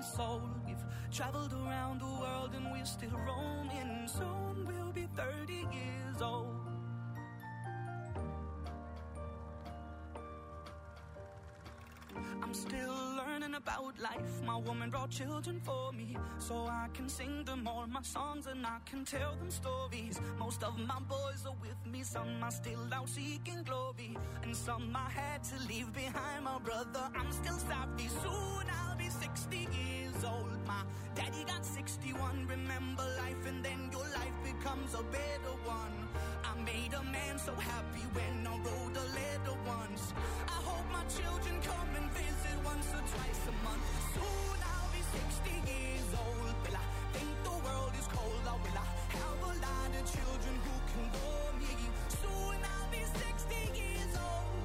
soul. We've traveled around the world and we're still roaming. Soon we'll be 30 years old. I'm still learning about life. My woman brought children for me, so I can sing them all my songs and I can tell them stories. Most of my boys are with me, some are still out seeking glory, and some I had to leave behind. My brother, I'm still sorry. Soon I'll be 60 years old. My daddy got 61. Remember life and then your life becomes a better one. I made a man so happy when I wrote a letter once. I hope my children come and visit once or twice a month. Soon I'll be 60 years old. Will I think the world is cold, or will I have a lot of children who can bore me? Soon I'll be 60 years old.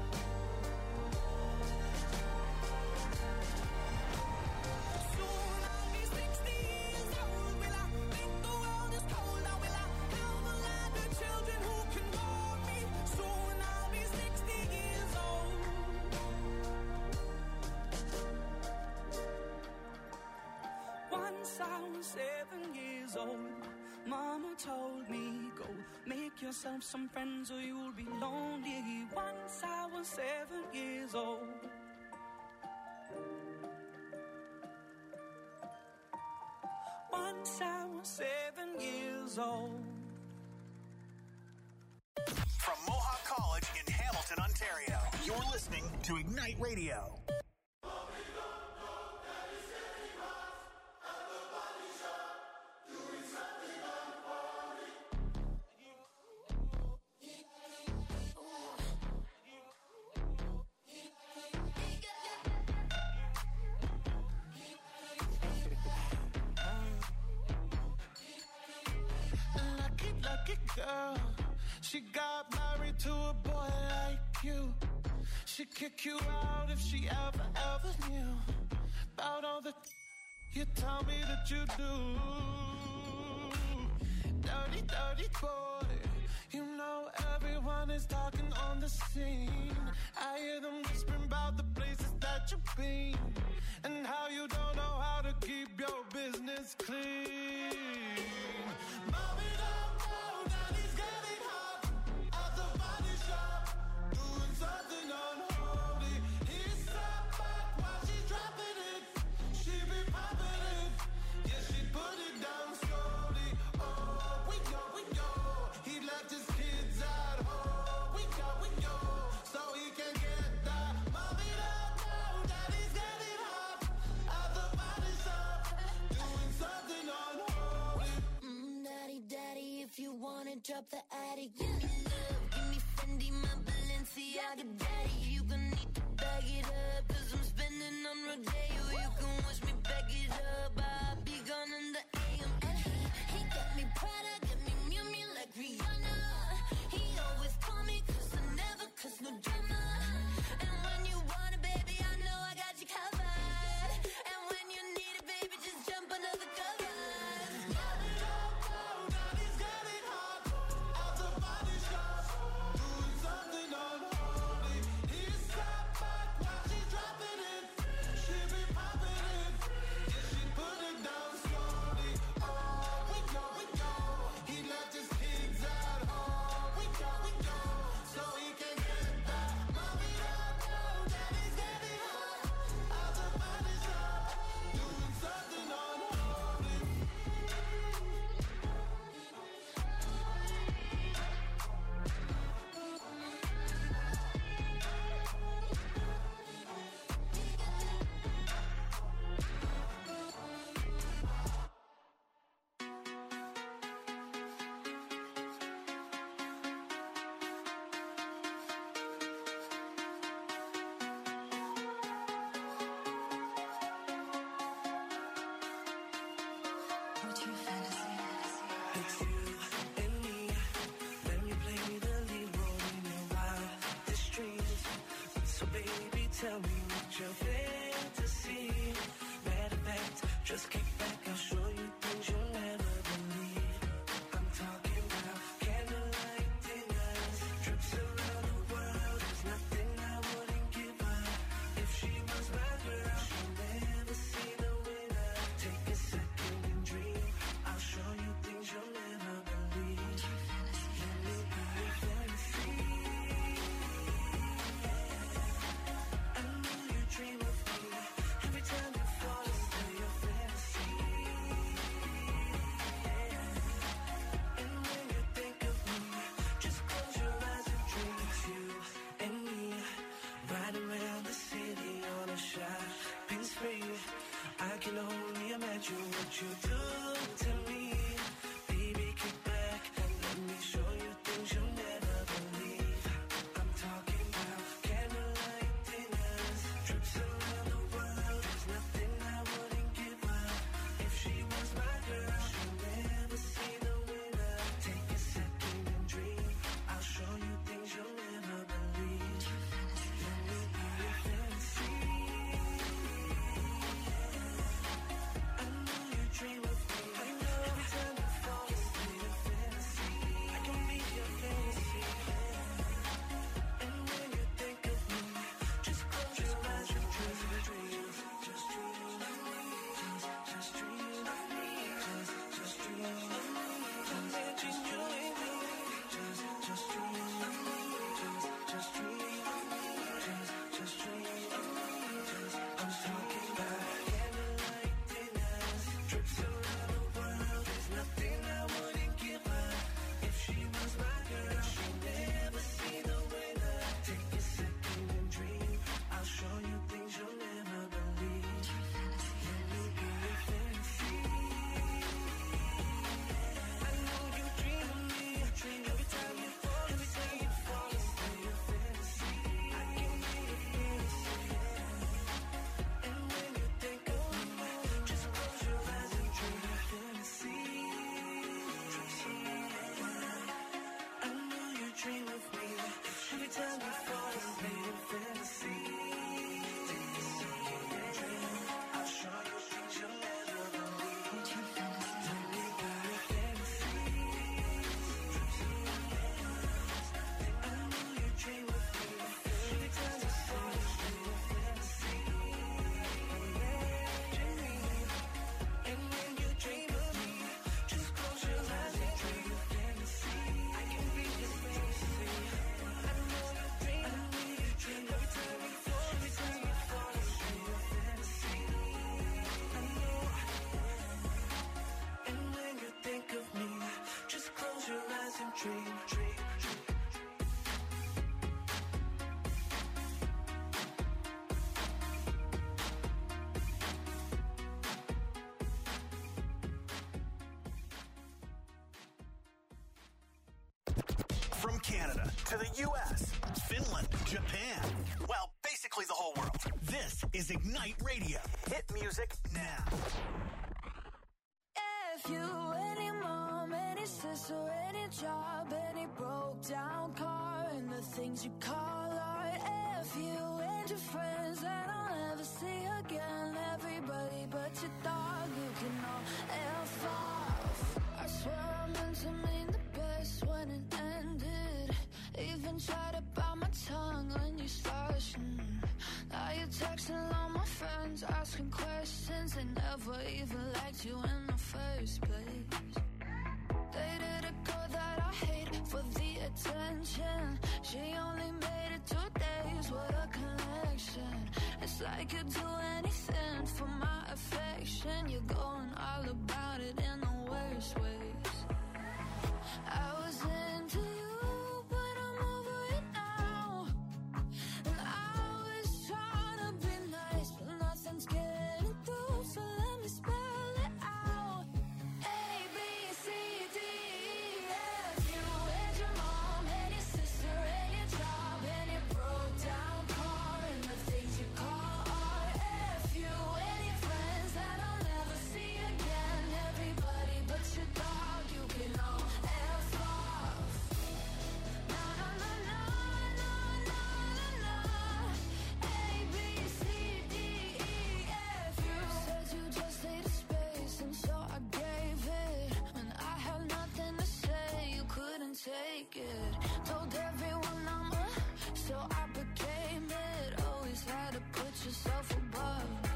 Soon I'll be 60 years old. Will I think the world is cold, or will I have a lot of children who can bore me? Soon I'll be 60 years old. Once I was 7 years old, Mama told me, go make yourself some friends or you'll be lonely. Once I was 7 years old. Once I was 7 years old. From Mohawk College in Hamilton, Ontario, you're listening to Ignite Radio. Lucky girl, she got married to a boy like you. She'd kick you out if she ever knew about all the you tell me that you do. Dirty, dirty boy, you know everyone is talking on the scene. I hear them whispering about the places that you've been and how you don't know how to keep your business clean. Mommy don't know that he's getting hot at the body shop, doing something unholy. He sat back while she's dropping it. She be popping it, yeah, she put it down slowly. Oh, we go. He left his kids at home. We go, so he can get that. Mommy don't know that he's getting hot at the body shop, doing something unholy. Daddy, if you wanna drop the attic, give me love, give me Fendi, my Balenciaga, daddy. You gon' need to bag it up, 'cause I'm spending on Rodeo. You can wish me back it up, I'll be gone in the AM. And he got me Prada, got me Miu Miu like Rihanna. He always call me 'cause I never cause no drama. And when you want it, baby, I know I got you covered. And when you need it, baby, just jump under the covers. Mommy don't know that he's getting hot at the body shop, doing something unholy. He sat back while she's dropping it. She be popping it, yeah, she put it down slowly. Oh, we go. He left his kids at home. We go, so he can get that. Mommy don't know that he's getting hot at the body shop, doing something unholy. What's your fantasy? It's you and me. Then you play the lead role in your wildest dreams. So baby, tell me what your fantasy. Matter of fact, just kick back, I'll show you things you'll never believe. I'm talking about candlelight dinners, trips around the world. There's nothing I wouldn't give her if she was my girl. She'll never see the way From Canada to the U.S., Finland, Japan, well, basically the whole world. This is Ignite Radio. Hit music now. If you, any mom, any sister, any job, any broke down car, and the things you call art. If you and your friends that I'll never see again, everybody but your dog, you can all F off. I swear I meant to mean the best when it ended. Even tried to bite my tongue when you started. Now you're texting all my friends, asking questions. They never even liked you in the first place. Dated a girl that I hate for the attention. She only made it 2 days, what a connection. It's like you'd do anything for my affection. You're going all about it in the worst ways. I was into you, but I'm over it now. And I was trying to be nice, but nothing's getting through, so let me spell it out. A, B, C, D, E, F. You and your mom, and your sister, and your job, and your broke down car, and the things you call art. F. You and your friends that I'll never see again. Everybody but your dog, you can all F off. Na na na na na na na na. A, B, C, D, E, F. You said you just needed space, and so I gave it. When I had nothing to say, you couldn't take it. Told everyone I'm so I became it. Always had to put yourself above me.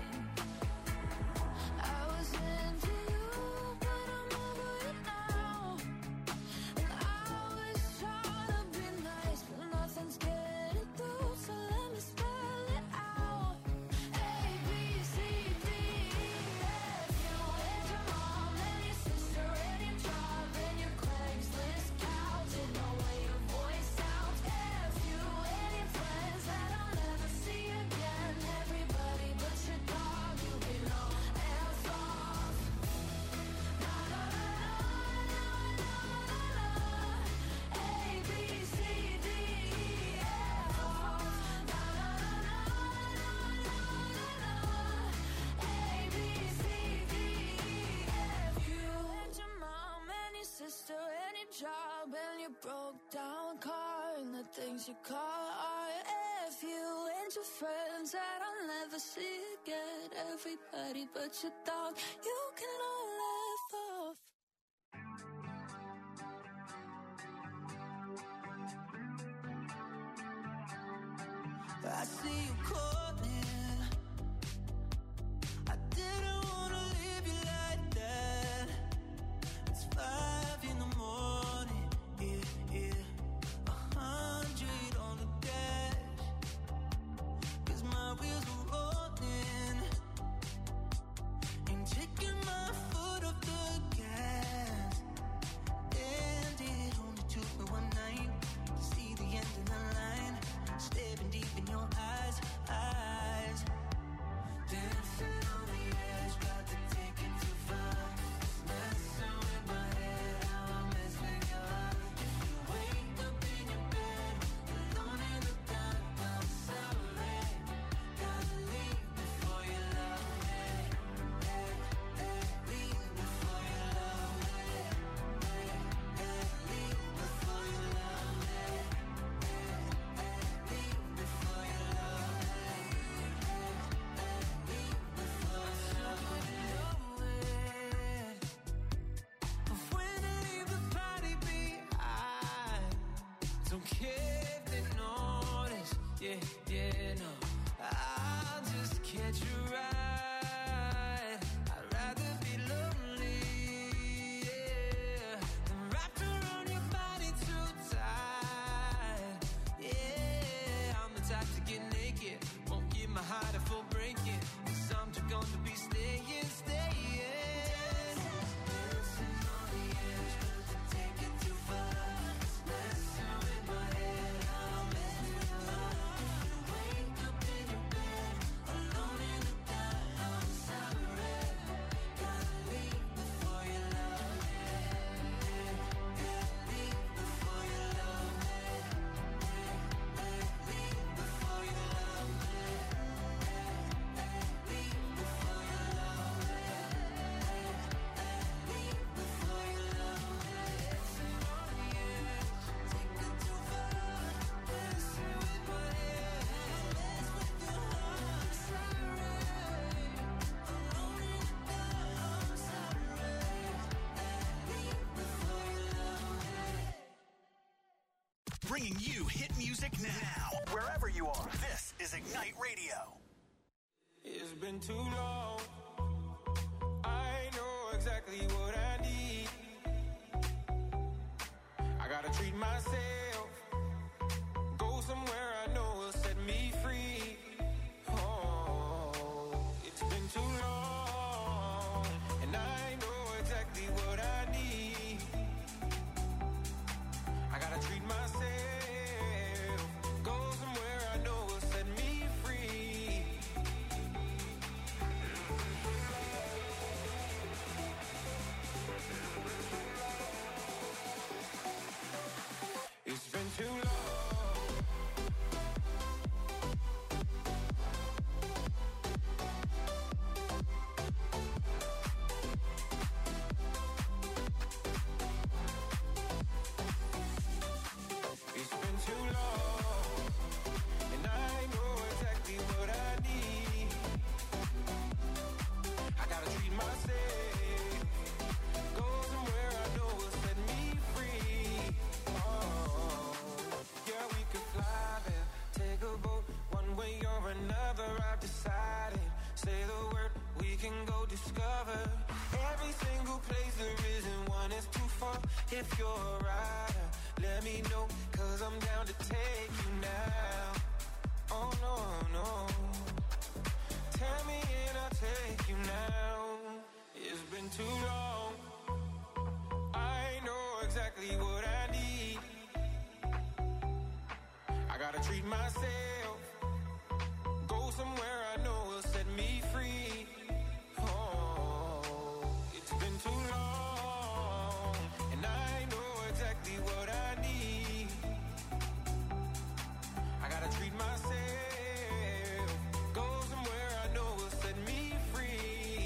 I was into you, but I'm over it now. And I was trying to be nice, but nothing's getting through, so let me spell it out. A, B, C, D, E, F. You and your mom, and your sister, and your job, and your Craigslist couch, and the way your voice sounds. F. You and your friends that I'll never see again. Everybody but your dog, you can all F off. Na na na na na na na. A, B, C, D, E, F off. Na na na na na na na. A, B, C, D, E, F. You and your mom and your sister and your job and your broke down car and the things you call art. F. You and your friends that I'll never see again. Everybody but your dog, you can all F off. I see you calling. I didn't wanna leave you like that. It's 5 in the morning, yeah. 100 on the dash, 'cause my wheels are rolling. Ain't taking my foot off the gas. And it only took me one night to see the end of the line. Staring deep in your eyes. Dancing on the edge, got to take it too far. Messing with my head, how I mess with your heart. If you wake up in your bed, alone in the dark, I'm sorry. Gotta leave before you love me. Leave before you love me. Leave before you love me. Leave before you love me. Leave before you love me. But when I leave the party behind, don't care if they notice. Yeah, no. I'll just catch a ride. I'd rather be lonely, yeah, than wrapped around your body too tight. Yeah, I'm the type to get naked, won't give my heart a full breaking, 'cause I'm just gonna be staying. Dancing on the edge, 'cause I take it too far. bringing you hit music now. Wherever you are, this is Ignite Radio. It's been too long. I know exactly what I need. I gotta treat myself. Go somewhere I know will set me free. Oh, it's been too long. And I know exactly what I need. I gotta treat myself. Go somewhere I know will set me free. It's been too long. It's been too long, and I know exactly what I need. I gotta treat myself. Go somewhere I know will set me free. Oh, yeah, we could fly there, take a boat, one way or another. I've decided. Say the word, we can go discover every single place there isn't one is too far. If you're a rider, let me know, 'cause I'm down to take you now. Oh no, no. Tell me and I'll take you now. It's been too long. I know exactly what I need. I gotta treat myself. Go somewhere I know will set me free. Oh, it's been too long, and I know exactly what I need. I gotta treat myself. Go somewhere I know will set me free.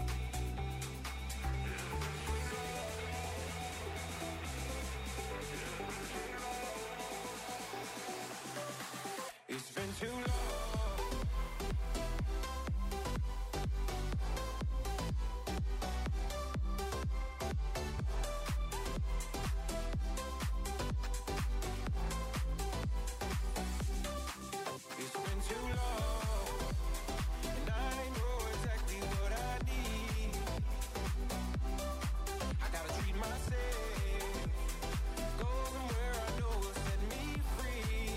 It's been too long. It's been too long, and I know exactly what I need. I gotta treat myself. Go somewhere I know will set me free.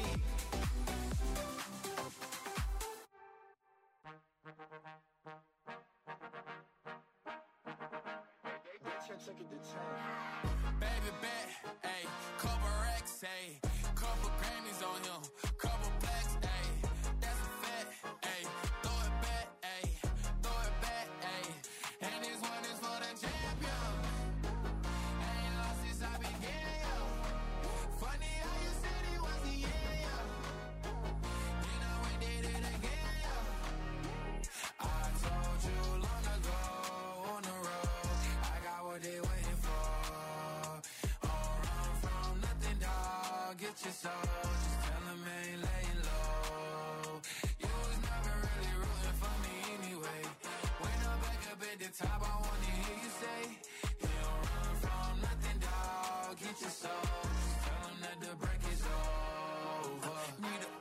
Baby bet, ayy, couple racks, ayy, couple Grammys on him, couple blacks, ayy, that's a fact, ayy, throw it back, ayy, and this one is for the champion. Ain't lost since I began, yo. Funny how you said it was the end, yo. You know we did it again, yo. I told you long ago on the road, I got what they waiting for. Don't run from nothing, dog. Get your soul. Just tell them ain't laying low. You was never really rooting for me anyway. When I'm back up at the top, I wanna hear you say, you don't run from nothing, dog. Get your soul. Just tell them that the break is over. Need a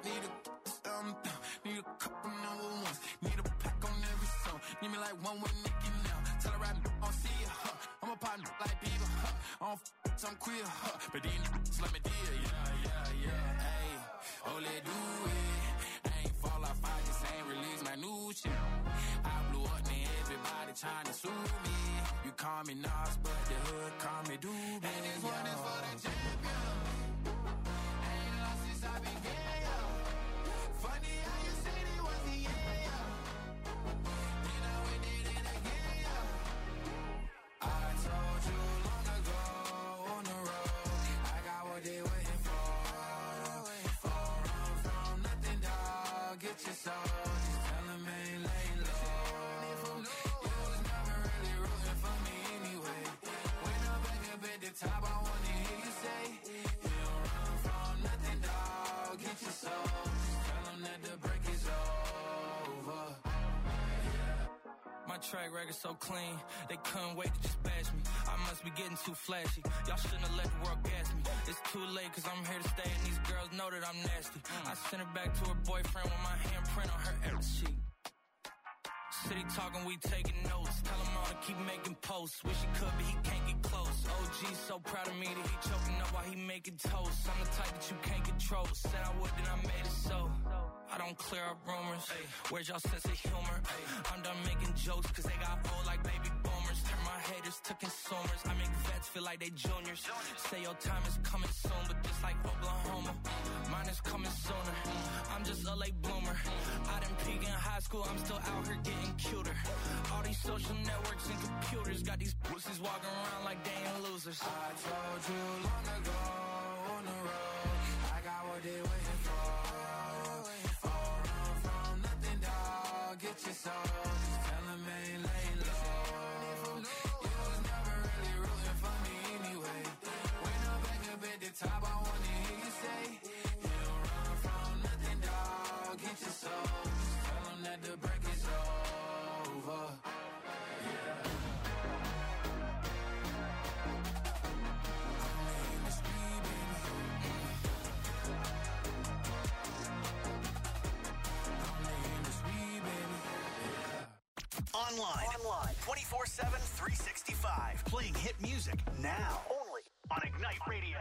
couple number ones. Need a pack on every song. Need me like one with Nicki now. Tell her right, I don't see her. I'm a partner like Bieber, I don't some queer, but these niggas let me deal, yeah, ayy. Oh, let do it. I ain't fall off, I just ain't release my new shit. I blew up, and everybody trying to sue me. You call me Nas, but the hood call me Doobie. And this one is for the champion. Ain't lost since I began, yo. Funny how you said it was the end, yo. You know we did it again, yo. I told you long ago on the road, I got what they waiting for. Don't run from nothing, dog. Get your soul. Just tell them ain't laying low. You was never really rooting for me anyway. When I'm back up at the top, I wanna hear you say, you don't run from nothing, dog. Get your soul. Just tell them that the break is over. My track record so clean, they couldn't wait to just bash me. I must be getting too flashy. Y'all shouldn't have let the world gas me. It's too late cause I'm here to stay and these girls know that I'm nasty. I sent her back to her boyfriend with my handprint on her every sheet. City talking, we taking notes. Tell him all to keep making posts. Wish he could, but he can't get close. OG's so proud of me that he choking up while he making toast. I'm the type that you can't control. Said I would, then I made it so. I don't clear up rumors. Ay, where's y'all sense of humor? Ay, I'm done making jokes cause they got old like baby boomers. Turn my haters to consumers. I make vets feel like they juniors. Say your time is coming soon, but just like Oklahoma, mine is coming sooner. I'm just a late bloomer. I didn't peak in high school, I'm still out here getting cuter. All these social networks and computers got these pussies walking around like they ain't losers. I told you long ago on the road, I got what they waiting for. All run from nothing, dog. Get your soul, just tell them ain't lay low. You was never really rooting for me anyway. When I'm back up at the top, I wanna hear you say, you don't run from nothing, dog. Get your soul, just tell them that the break is over. Online. 24/7, 365. Playing hit music now. Only on Ignite Radio.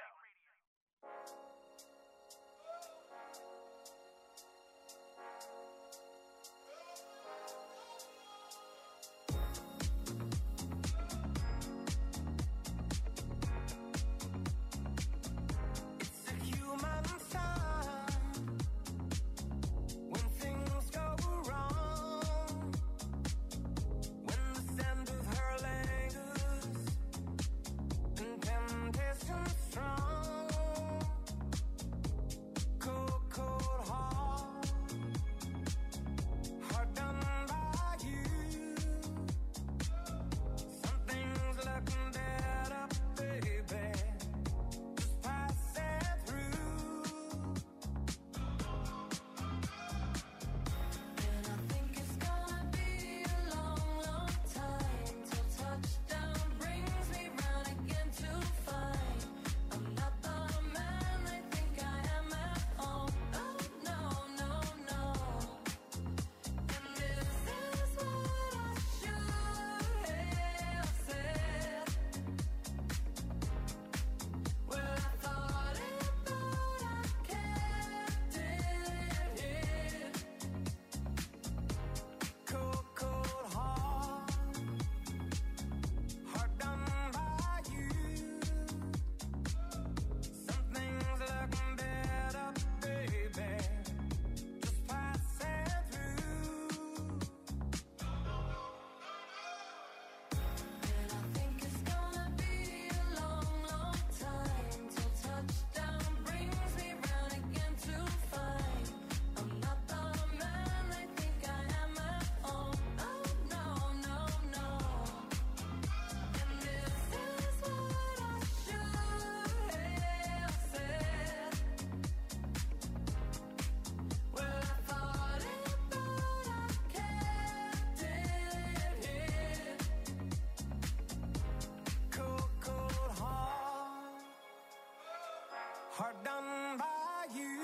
Hard done by you.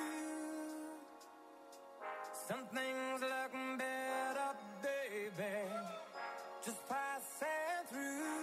Some things look better, baby, just passing through.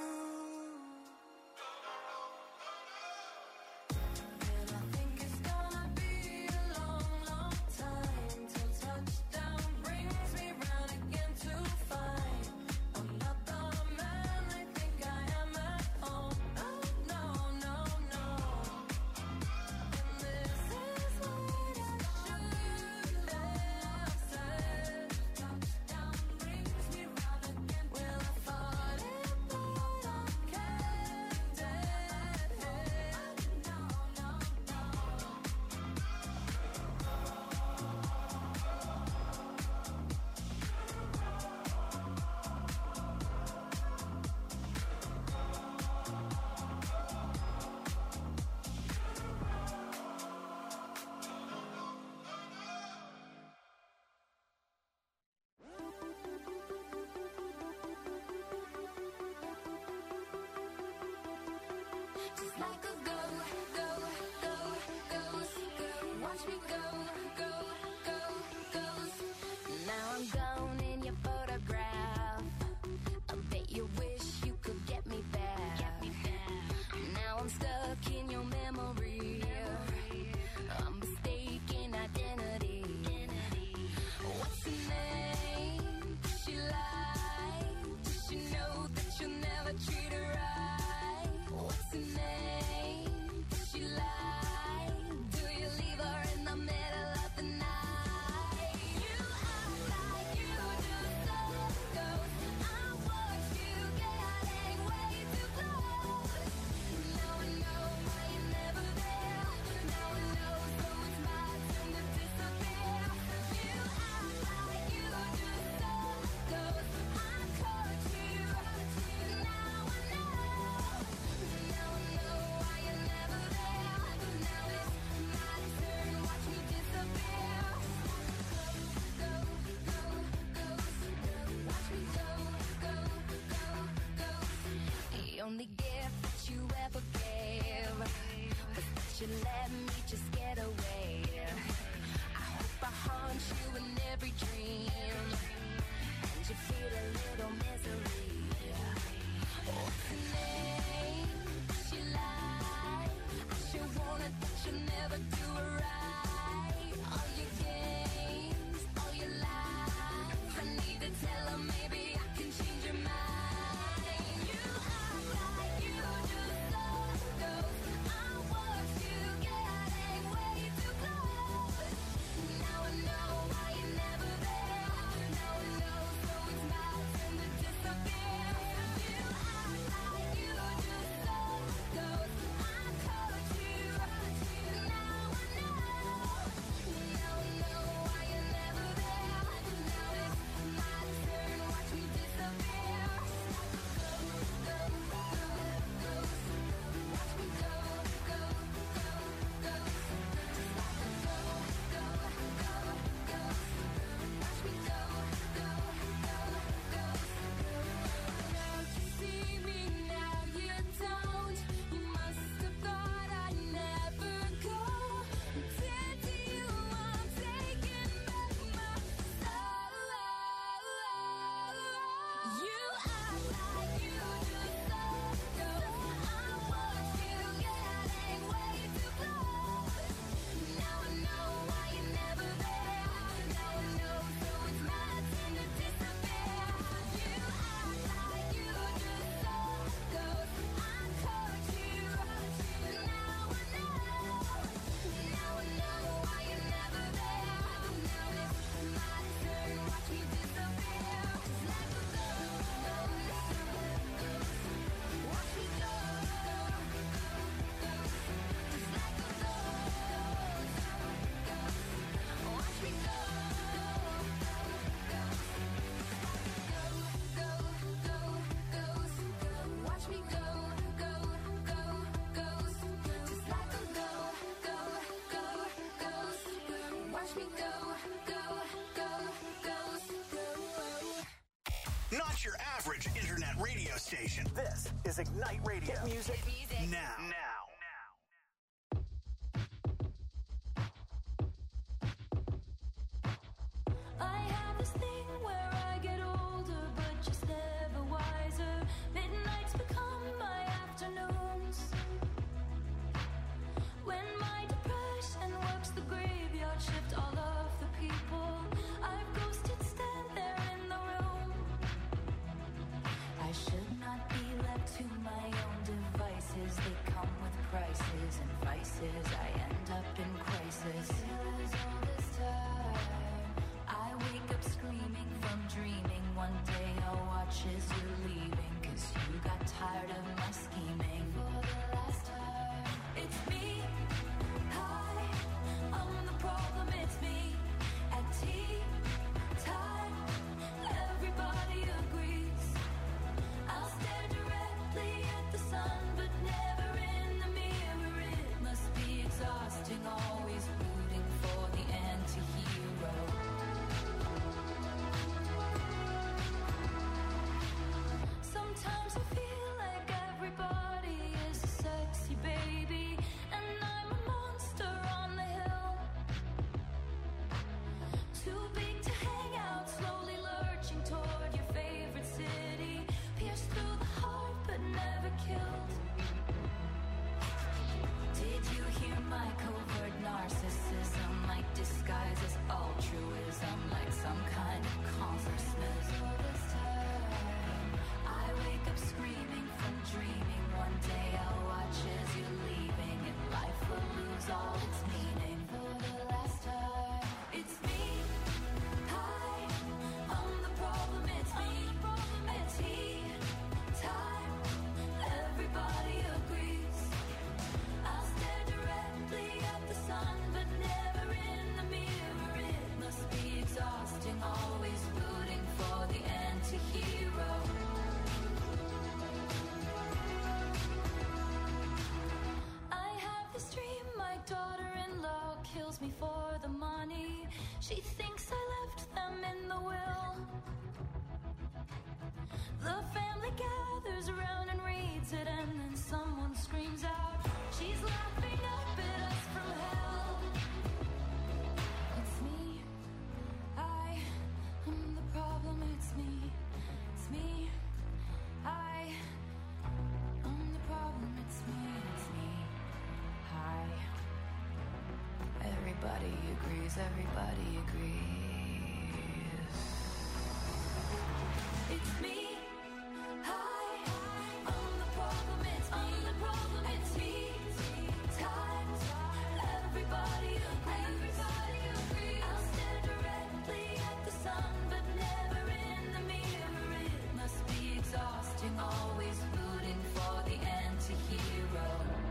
let me just get away. I hope I haunt you in every dream, and you feel a little misery. What's her name? She lied. I sure wanted that you never do it right. All your games, all your lies. I need to tell her maybe I can change your mind. You act like you just don't know. I watched you getting way too close. Now I know why you're never there. Now I know, so it's my turn to disappear. You act like you just don't know. I caught you. Now I know. Now I know why you're never there. Now it's my turn. Watch me disappear. Go, go, go, go. Watch me go, go, go, go. Just like a go, go, go, go. Watch me go, go, go, go. Now you see me, now you don't. You must have thought I'd never go. Dead to you, I'm taking back my soul. You act like you just don't know. I watched you getting way too close. Now I know why you're never there. Now I know, so it's my turn to disappear. You act like you just don't know. I caught you. Now I know. Now I know why you're never there. Now it's my turn. Watch me disappear. Just like a ghost. Watch me go. Just like a ghost. Watch me go. Go, go, ghost. Watch me go, go, go, ghost. Just like a go, go, go, ghost. Watch me go, go, go, ghost. Not your average internet radio station. This is Ignite Radio. Hit music now. I have this thing where I get older, but just never wiser. Midnights become my afternoons. When my depression works the graveyard shift, all of the people I've ghosted stand there in the room. I should not be left to my own devices. They come with prices and vices. I end up in crisis. Still as all this time, I wake up screaming from dreaming. One day I'll watch as you're leaving, 'cause you got tired of my scheming. For the last time, it's me. Hi, I'm the problem, it's me. At tea time, everybody agrees. I'll stare directly at the sun, but never in the mirror. It must be exhausting, always rooting for the anti-hero. Sometimes I feel like everybody is a sexy baby, and I'm a monster on the hill. Too big to hang out, slowly lurching toward your favorite city. Pierced through the heart, but never killed. Did you hear my covert narcissism? Like disguise as altruism, like some kind of consciousness. All this time, I wake up screaming from dreaming. One day I'll watch as you're leaving, and life will lose all its meaning. For the last time, it's me. Hi, I'm the problem, it's me. At tea time, everybody agrees. I'll stare directly at the sun, but never in the mirror. It must be exhausting, always rooting for the anti-hero. I have this dream, my daughter-in-law kills me for the money. She thinks I left them in the will. The family gathers around and reads it, and then someone screams out, She's laughing up at us from hell. It's me. I am the problem. It's me. It's me. I am the problem. It's me. It's me. Hi. Everybody agrees. Everybody agrees. It's me. Hi. I'm the problem. It's me. I'm the problem. It's me. It's hi. Everybody agrees. Everybody agrees. I'll stare directly at the sun, but never in the mirror. It must be exhausting, always rooting for the anti-hero.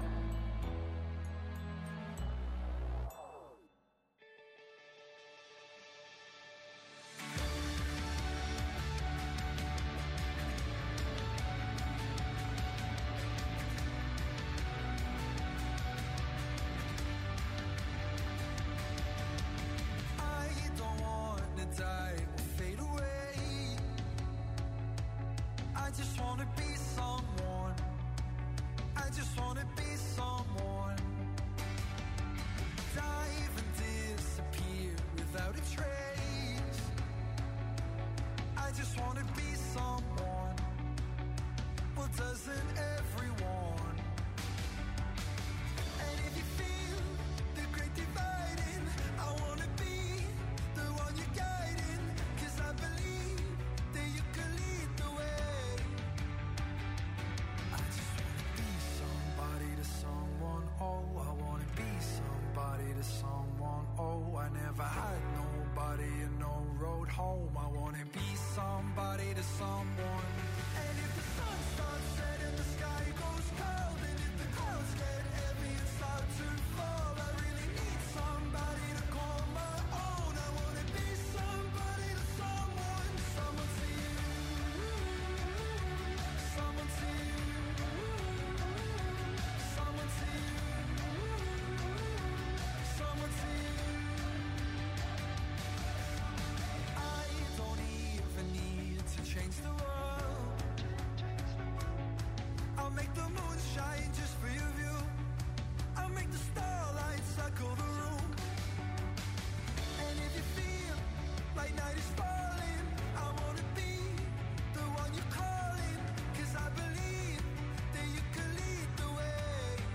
I don't wanna die or fade away. I just wanna be someone. I just wanna be someone. Dive and disappear without a trace. I just wanna be someone. Well, doesn't everyone? And if you feel the great dividing, I wanna be the one you're guiding. 'Cause I believe that you can lead the way. I just wanna be somebody to someone. Oh, I wanna be somebody to someone. Oh, I never had nobody and no road home. I wanna be somebody to someone. And if the sun starts setting, the sky goes cold. And if the clouds get heavy and start to fall, I really need somebody to call my own. I wanna be somebody to someone. Someone to you. Someone to you. Someone to you. Someone to you. I don't even need to change the world. I'll make the moon shine just for your view. I'll make the starlight circle the room. And if you feel like night is falling, I wanna be the one you're calling. 'Cause I believe that you can lead the way.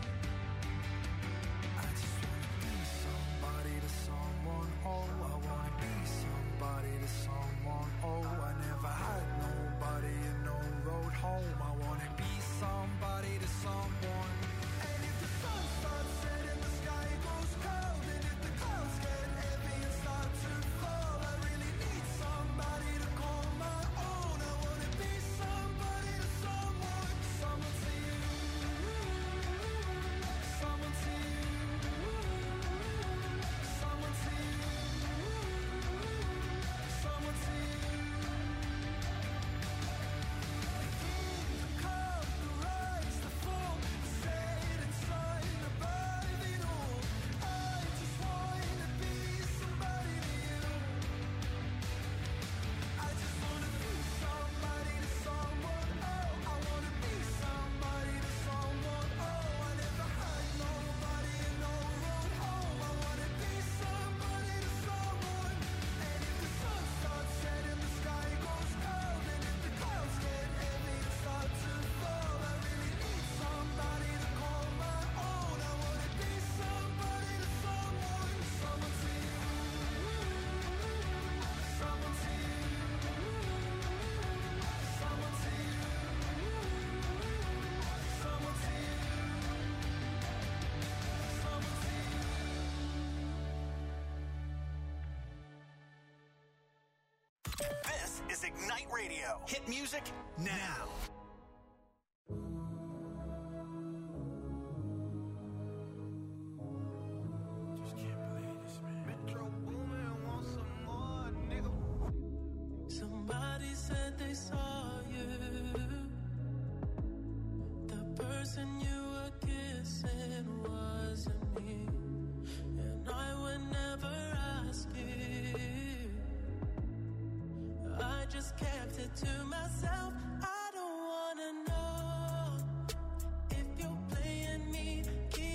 I just wanna be somebody to someone. Oh, I wanna be somebody to someone. Oh, I never had nobody and no road home. I wanna be somebody to someone. And if the sun starts setting, the sky goes cold. And if the clouds get heavy and start to fall, I really need somebody to call my own. I wanna be somebody to someone. Someone to you. Someone to you. Someone to you. Someone to you. The come, the rise, the fall, the setting sun above it all. I just wanna be somebody to you. I just wanna be somebody to someone. Oh, I wanna be somebody to someone. Oh, I never had nobody and no road home. I wanna be somebody to someone. And if the sun starts setting, the sky goes cold. And if the clouds get heavy and start to fall, I really need somebody to call my own. I wanna be somebody to someone. Someone to you. Someone to you. Someone to you. Someone to you. Someone to you. This is Ignite Radio. Hit music now. Just can't believe this, man. Metro Boomin want some more, nigga. Somebody said they saw you. The person you were kissing wasn't me. And I would never ask you. I just kept it to myself. I don't wanna know if you're playing me.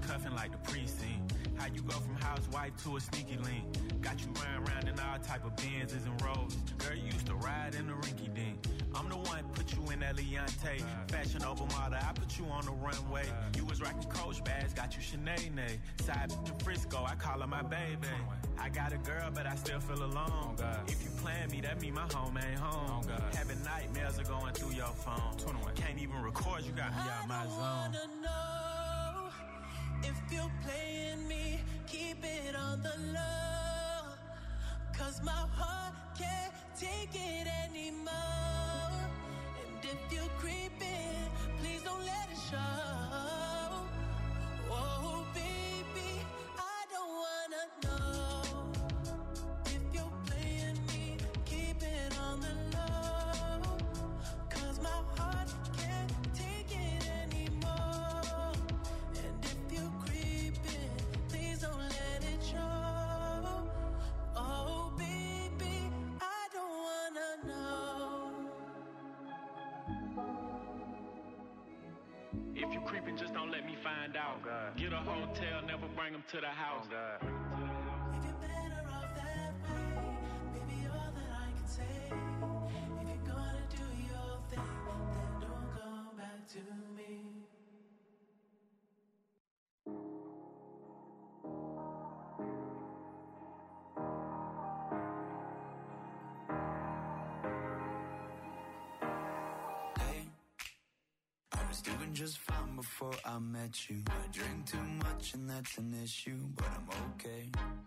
cuffing like the precinct. How you go from housewife to a sneaky link. Got you round in all type of Benzes and Rolls. Girl, you used to ride in the rinky dink. I'm the one put you in that Leontay. Fashion over model, I put you on the runway. You was rocking Coach bags, got you Sinead. Side to Frisco, I call her my baby. I got a girl, but I still feel alone. If you plan me, that mean my home ain't home. Having nightmares are going through your phone. Can't even record, you got me out my zone. I wanna know if you're playing me, keep it on the low. 'Cause my heart can't take it anymore. And if you're creeping, please don't let it show. Oh, baby, I don't wanna know if you're playing me, keep it on the low. 'Cause my heart can't take it anymore. And if you're creeping, please don't let it show. Oh, baby, I don't wanna know. If you creeping, just don't let me find out. Get a hotel, never bring them to the house. If you're better off that way, baby, all that I can say. If you're gonna do your thing, then don't come back to me. Hey, I was doing just fine before I met you. I drink too much and that's an issue, but I'm okay.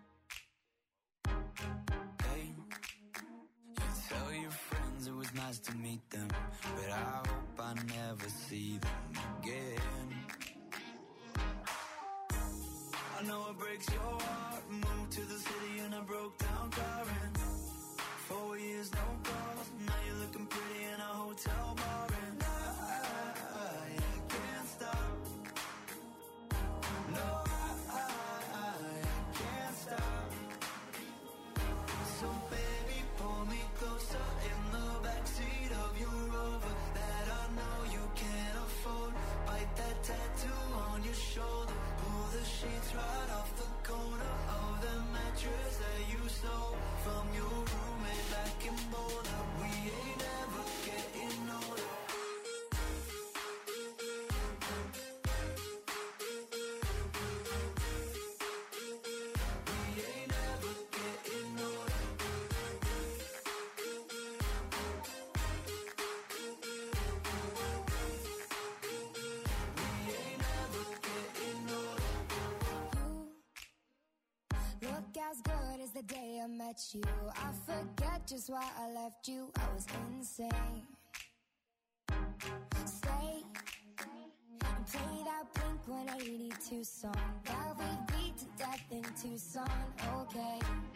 Hey, you tell your friends it was nice to meet them, but I hope I never see them again. I know it breaks your heart. Moved to the city and I broke down crying. 4 years, no calls. Now you're looking pretty in a hotel bar. And I can't stop. No, I can't stop. So baby, pull me closer in the backseat of your Rover that I know you can't afford. Bite that tattoo on your shoulder. Pull the sheets right off the corner of the mattress that you stole from your roommate back in Boulder. We ain't ever getting older. We ain't ever getting older. We ain't ever getting older. Look as good as the day I met you. I forget just why I left you. I was insane. Stay and play that Blink 182 song that we beat to death in Tucson. Okay.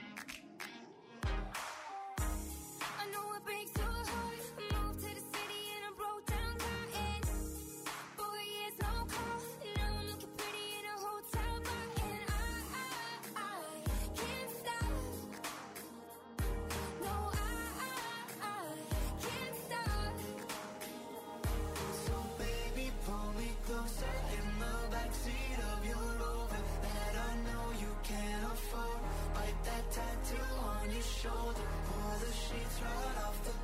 I know it breaks your heart. Moved to the city and I broke down crying. 4 years, no call. Now I'm looking pretty in a hotel bar. And I can't stop. No, I can't stop. So baby, pull me closer in the backseat of your Rover that I know you can't afford. Bite that tattoo on your shoulder. Pull the sheets right off the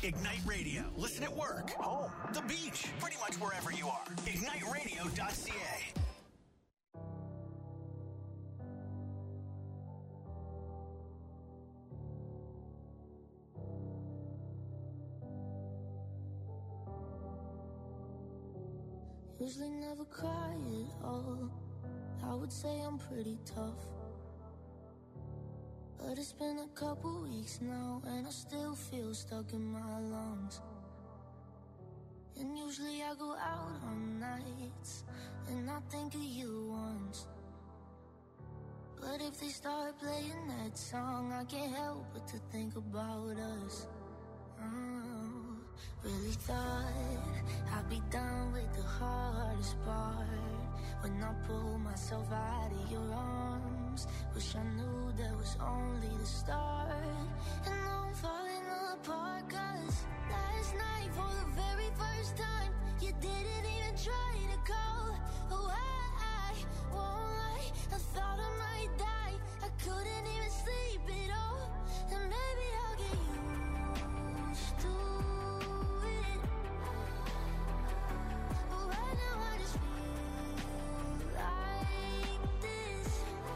Ignite Radio. Listen at work, home, the beach, pretty much wherever you are. IgniteRadio.ca. Usually never cry at all. I would say I'm pretty tough, but it's been a couple weeks now and I still feel stuck in my lungs. And usually I go out on nights and I think of you once, but if they start playing that song, I can't help but to think about us. Really thought I'd be done with the hardest part when I pulled myself out of your arms. Wish I knew that was only the start. And now I'm falling apart, 'cause last night for the very first time you didn't even try to call. Oh, I won't lie, I thought I might die. I couldn't even sleep at all. And maybe I'll get used to it, but right now I just feel like this.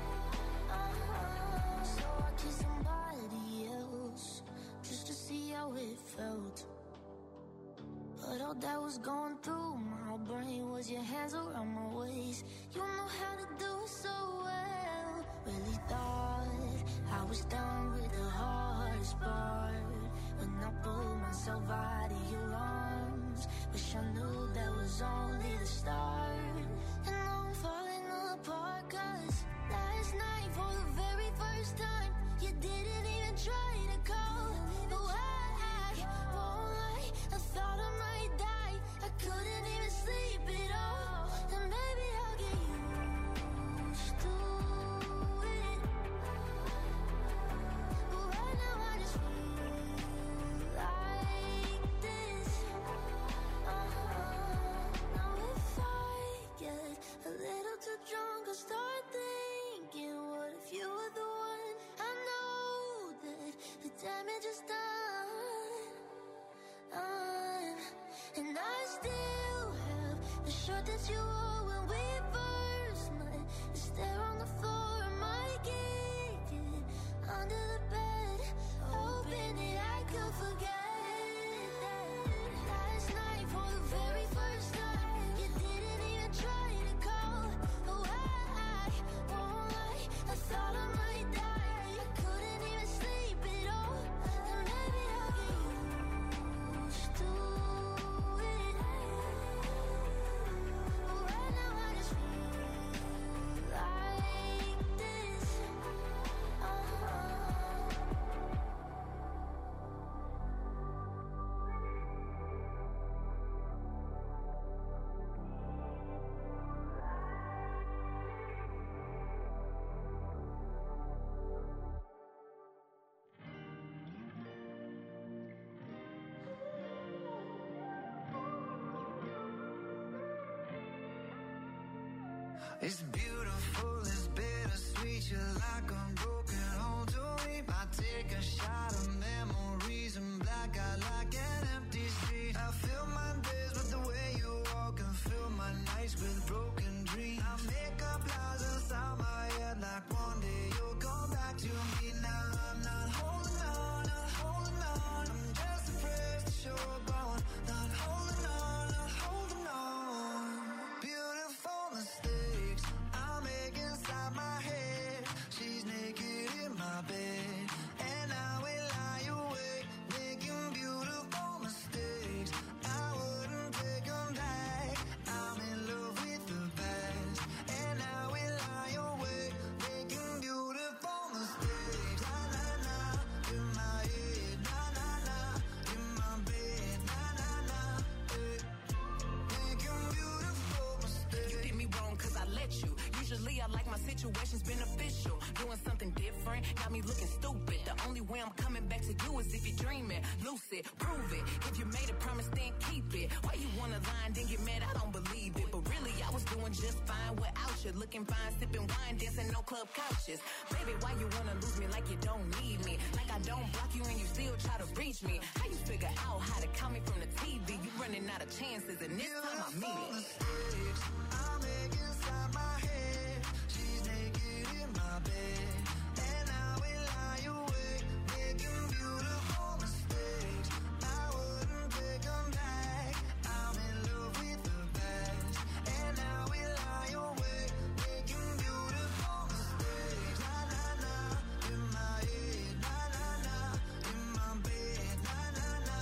So I kissed somebody else just to see how it felt, but all that was going through my brain was your hands around my waist. You know how to do it so well. Really thought I was done with the hardest part when I pulled myself out of your arms. Wish I knew that was only the start. And now I'm falling apart, 'cause last night for the very first time you didn't even try to call. Oh, I won't lie, I thought I might die. I couldn't even sleep at all. And maybe I'll get used to it, but right now I just feel like this. Now if I get a little too drunk, I'll start thinking, what if you were the one? I know that the damage is done, and I still have the shirt that you wore when we first met. It's there on the floor, I might kick it under the bed, hoping that I could forget that last night for the very first time you didn't even try to call. Oh, I won't lie, I thought I might die. I couldn't even sleep at all. And maybe I'll get used to it, but right now I just feel like this. It's beautiful, it's bittersweet. You're like a broken home to me. I take a shot of memories and black out like an empty street. I fill my days with the way you walk and fill my nights with broken dreams. I make up lies inside my head like one day you'll come back to me. Now I'm not holding on, not holding on. I'm just afraid to show up on. Not holding on, not holding on. Beautiful mistakes I make inside my head. She's naked in my bed, and I will lie awake, making beautiful mistakes. I wouldn't take them back. I'm in love with the past, and I will lie awake, making beautiful mistakes. Na na na, in my head. Na na na, in my bed. Na na na, making beautiful mistakes. You did me wrong 'cause I let you. Usually I like my situations beneficial. Doing something different got me looking stupid. The only way I'm coming back to you is if you're dreaming. Lucid, prove it. If you made a promise, then keep it. Why you wanna lie and then get mad? I don't believe it. But really, I was doing just fine without you. Looking fine, sipping wine, dancing no club couches. Baby, why you wanna lose me like you don't need me? Like I don't block you and you still try to reach me. How you figure out how to call me from the TV? You running out of chances and this time I mean it. I make inside my head. She's naked in my bed, and I will lie awake, making beautiful mistakes. I wouldn't take them back. I'm in love with the past, and I will lie awake, making beautiful mistakes. Na na na, in my head. Na na na, in my bed. Na na na,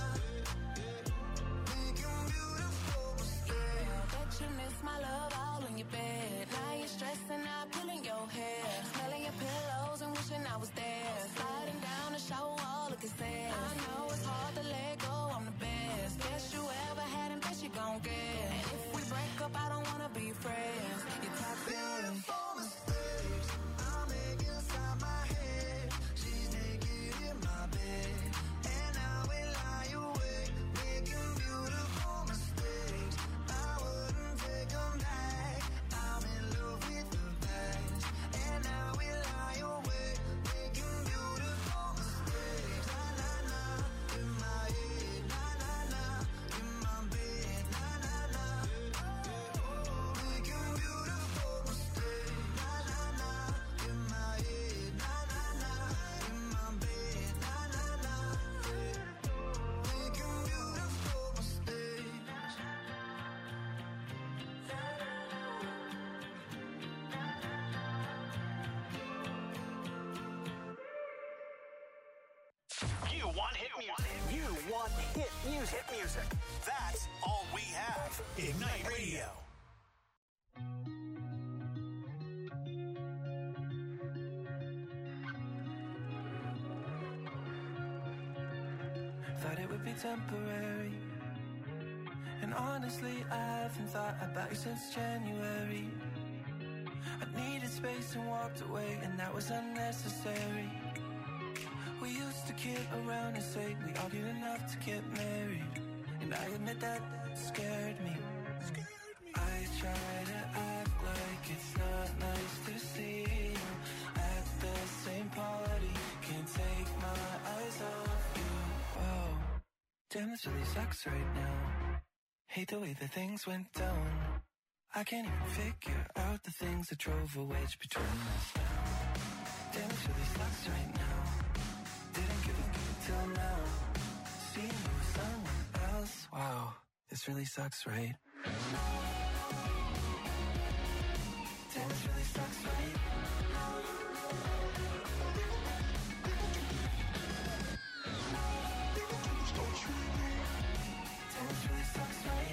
making beautiful mistakes. Bet you miss my love all in your bed. Now you're stressing out, pulling your hair, smelling your pillows and wishing I was there. Sliding down the shower wall, looking sad. I know it's hard to let go, I'm the best. Best you ever had and best you gon' get. And if we break up, I don't wanna be friends. You're toxic. Beautiful mistakes I make inside my head. She's naked in my bed, and I will lie awake, making beautiful mistakes. I wouldn't take them back. I'm in love with the past, and I will lie awake, making beautiful mistakes. Na na na, in my head. Na na na, in my bed. Na na na, making beautiful mistakes. Na na na, in my head. Na na na, in my bed. Na na na, making beautiful mistakes. You want hit music. You want hit music. Hit music. That's all we have. Ignite Radio. Thought it would be temporary, and honestly I haven't thought about you since January. I needed space and walked away, and that was unnecessary. We used to kid around and say we argued enough to get married, and I admit that scared me. I try to act like it's not nice to see you at the same party. Can't take my eyes off you. Whoa, damn, this really sucks right now. Hate the way that things went down. I can't even figure out the things that drove a wedge between us now. Damn, this really sucks right now. Didn't give a till now. Seeing you with someone else. Wow, this really sucks, right? Damn, this really sucks, right? Damn, this really sucks, right?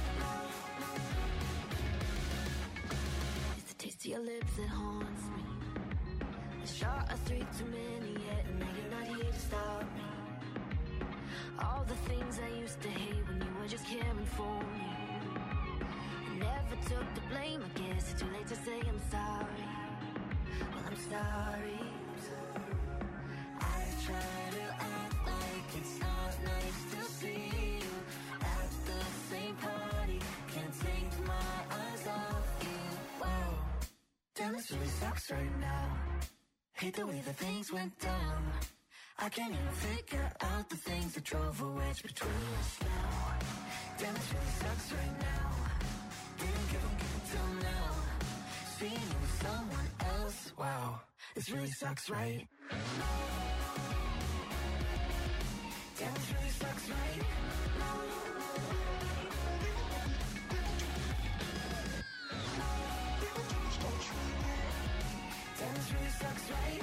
It's the taste of your lips that haunts me. The shot of 3 too many yet, and now you're not here to stop me. All the things I used to hate when you were just caring for me. I never took the blame, I guess it's too late to say I'm sorry. Well, I'm sorry. I try to act like it's not nice to see you at the same party. Can't take my eyes off you. Wow, damn, this really sucks right now. Hate the way that things went down. I can't even figure out the things that drove a wedge between us now. Damn, this really sucks right now. Didn't give a till now. Seeing you with someone else. Wow, this really sucks, right? Damn, this really sucks, right? Damn, this really sucks, right?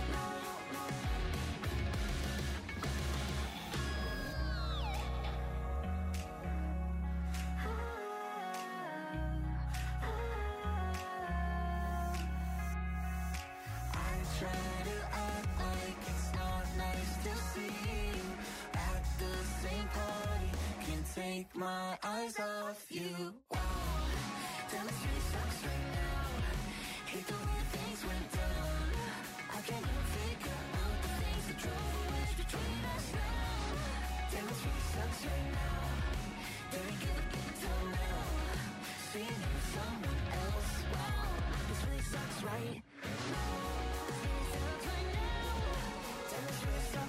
Take my eyes off you. Wow, damn, it really sucks right now. Hate the way things went down. I can't even figure out the things that drove a wedge between us now. Damn, it really sucks right now. Didn't give a till now. Seeing you with someone else. Wow, this really sucks right now. This really sucks right now. Damn, it really sucks.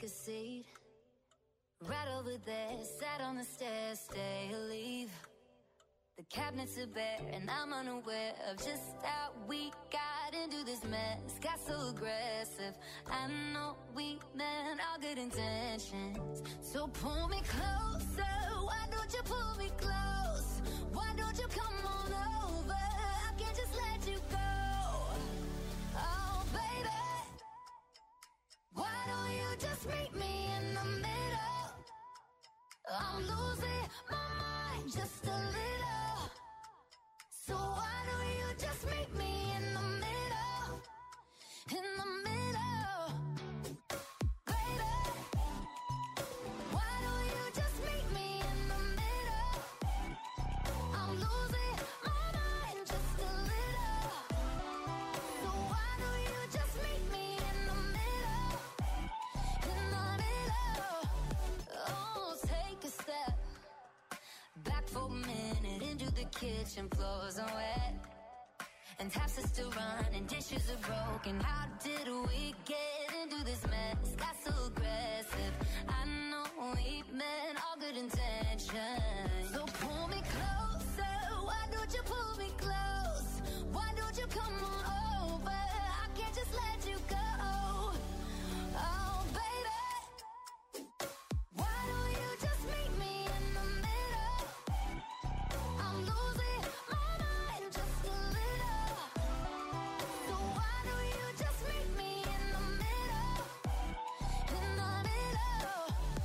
a seat. Right over there, sat on the stairs, stay or leave. The cabinets are bare and I'm unaware of just how we got into this mess. Got so aggressive. I know we meant all good intentions. So pull me closer. Why don't you pull me close? Why don't you come on over? I can't just let you go. Oh, baby. Why don't you just meet me in the middle? I'm losing my mind just a little. So why don't you just meet me in the middle? In the middle. Baby. Why don't you just meet me in the middle? I'm losing my mind just a little. So why don't you just meet me in the middle? In the middle. Oh, take a step back for a minute into the kitchen, floors are wet and taps are still running, dishes are broken. How did we get into this mess? Got so aggressive. I know we meant all good intentions. So pull me closer. Why don't you pull me close? Why don't you come on over? I can't just let you go. Oh, baby. Why don't you just meet me in the middle? I'm losing my mind just a little. So why don't you just meet me in the middle? In the middle.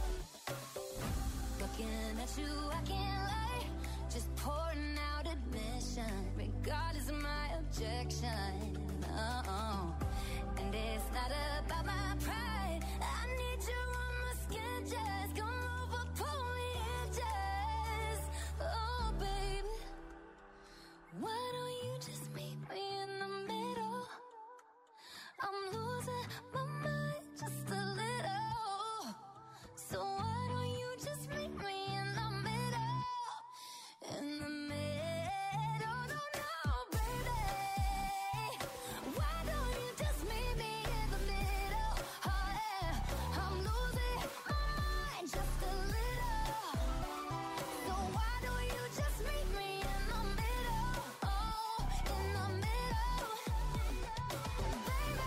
Looking at you, I can't lie. Just pouring out admission, regardless of my objection. Oh, and it's not about my pride. I need you on my skin, just come over, pull me in, just. Oh, baby. Why don't you just meet me in the middle? I'm losing my mind just a little. So why don't you just meet me in the middle? In the middle, no, baby. Why don't you just meet me in the middle? Oh, yeah. I'm losing my mind just a little. So why don't you just meet me in the middle? Oh, in the middle. Baby.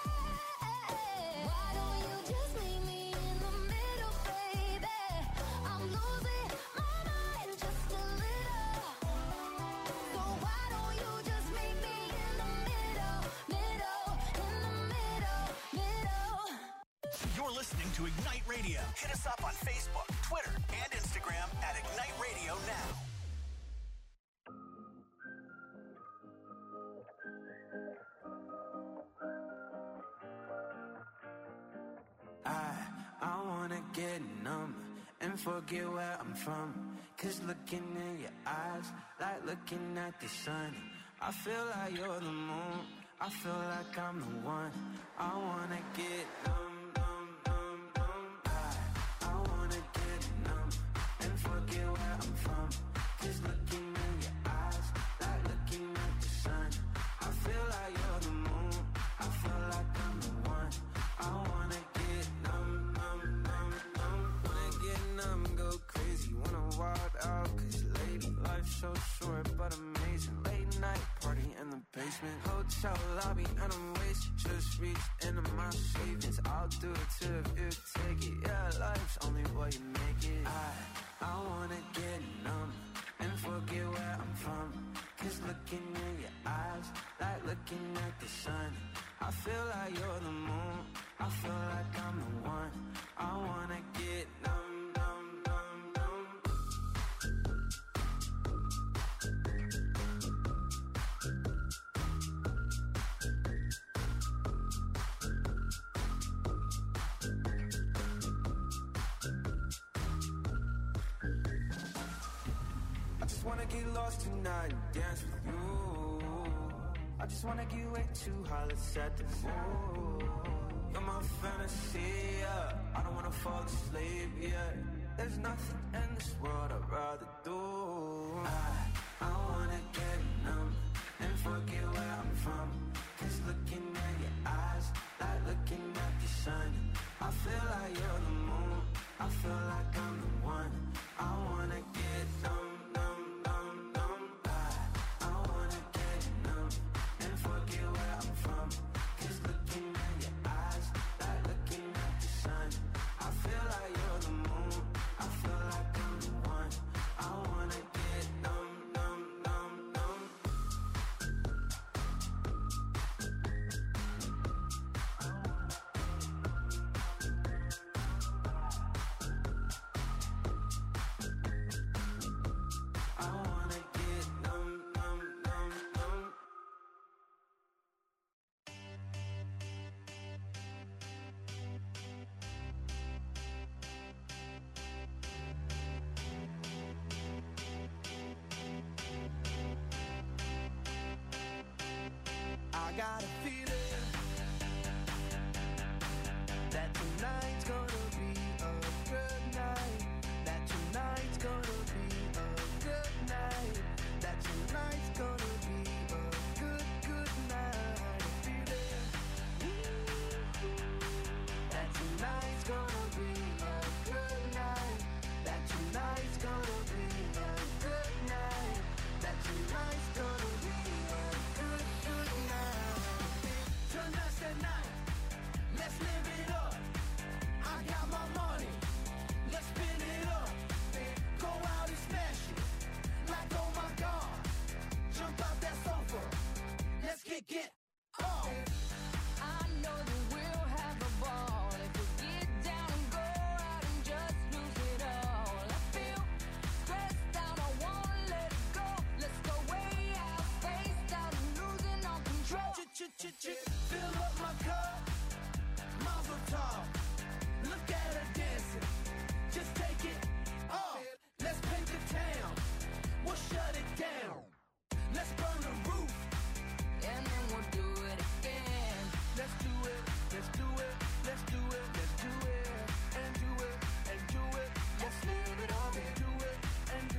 Why don't you just meet me in the middle, baby? I'm losing my mind just a little. So why don't you just meet me in the middle, middle, in the middle. You're listening to Ignite Radio. Hit us up on Facebook, Twitter, and Instagram at Ignite Radio Now. I wanna get numb and forget where I'm from. Cause looking in your eyes, like looking at the sun. I feel like you're the moon, I feel like I'm the one. I wanna get numb, numb, numb, numb. I wanna get numb and forget where I'm from. Cause looking in your eyes, like looking at the sun. I feel like you're the moon, I feel like I'm the one. I wanna get numb, numb, numb, numb. Wanna get numb, go crazy, wanna wild out. Cause lady, life's so short but amazing. Late night party in the basement, hotel lobby and I'm wasted. Just reached into my savings, I'll do it too if you take it. Yeah, life's only what you make it. I wanna get numb and forget where I'm from. Cause looking in your eyes, like looking at the sun. I feel like you're the moon, I feel like I'm the one. I wanna get numb, numb, numb, numb. I just wanna get lost tonight and dance with you. I just wanna get way too high, let's set the mood. You're my fantasy, yeah. I don't wanna fall asleep, yeah. There's nothing in this world I'd rather do. I wanna get numb and forget where I'm from. Cause looking at your eyes, like looking at the sun. I I feel like you're the moon. I feel like I'm the one. I wanna get numb, numb, numb, numb. I wanna get numb and forget where I'm from. 'Cause looking at your eyes, like looking at the sun. I feel like you're the moon. I feel like I'm the one. I wanna get numb, numb, numb, numb. I wanna get numb, numb, numb, numb. I got a feeling that tonight's gonna